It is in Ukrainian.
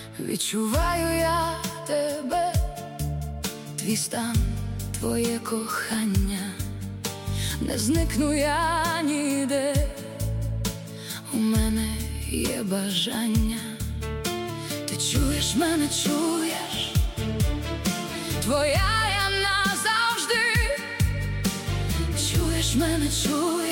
Відчуваю я тебе, твій стан, твоє кохання, не зникну я ніде, у мене є бажання. Ти чуєш мене, чуєш? Твоя я назавжди. Чуєш мене, чуєш?